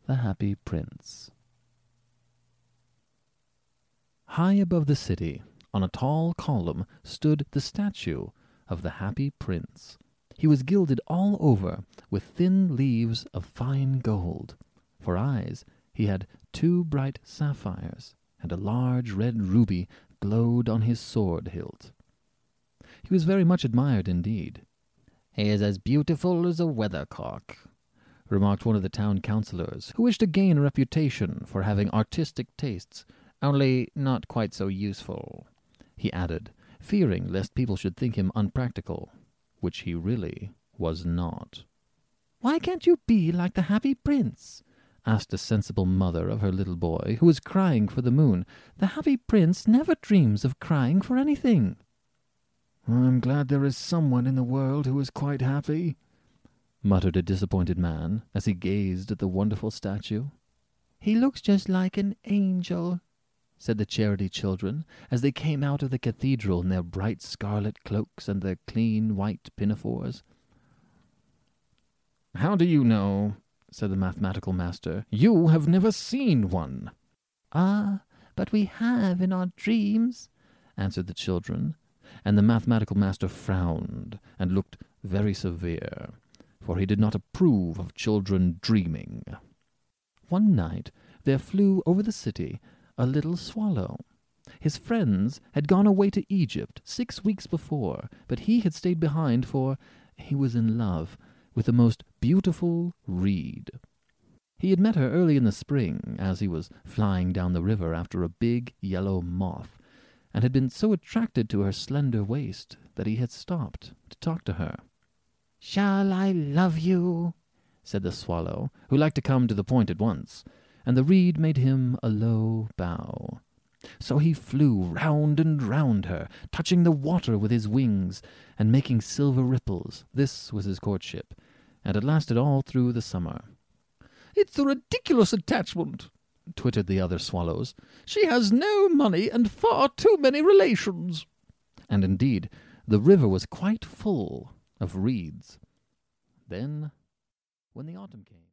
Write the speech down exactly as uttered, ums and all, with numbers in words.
the Happy Prince. High above the city, on a tall column, stood the statue of the Happy Prince. He was gilded all over with thin leaves of fine gold. For eyes he had two bright sapphires, and a large red ruby glowed on his sword hilt. He was very much admired indeed. "He is as beautiful as a weathercock," remarked one of the town councillors, who wished to gain a reputation for having artistic tastes, "only not quite so useful," he added, fearing lest people should think him unpractical, which he really was not. "Why can't you be like the Happy Prince?" asked a sensible mother of her little boy, who was crying for the moon. "The Happy Prince never dreams of crying for anything." "I'm glad there is someone in the world who is quite happy," muttered a disappointed man as he gazed at the wonderful statue. "He looks just like an angel," said the charity children, as they came out of the cathedral in their bright scarlet cloaks and their clean white pinafores. "How do you know?" said the mathematical master. "You have never seen one." "Ah, but we have in our dreams," answered the children, and the mathematical master frowned and looked very severe, for he did not approve of children dreaming. One night there flew over the city a little swallow. His friends had gone away to Egypt six weeks before, but he had stayed behind, for he was in love with the most beautiful reed. He had met her early in the spring, as he was flying down the river after a big yellow moth, and had been so attracted to her slender waist that he had stopped to talk to her. "Shall I love you?" said the swallow, who liked to come to the point at once, and the reed made him a low bow. So he flew round and round her, touching the water with his wings, and making silver ripples. This was his courtship, and it lasted all through the summer. "It's a ridiculous attachment," twittered the other swallows. "She has no money and far too many relations." And indeed, the river was quite full of reeds. Then, when the autumn came,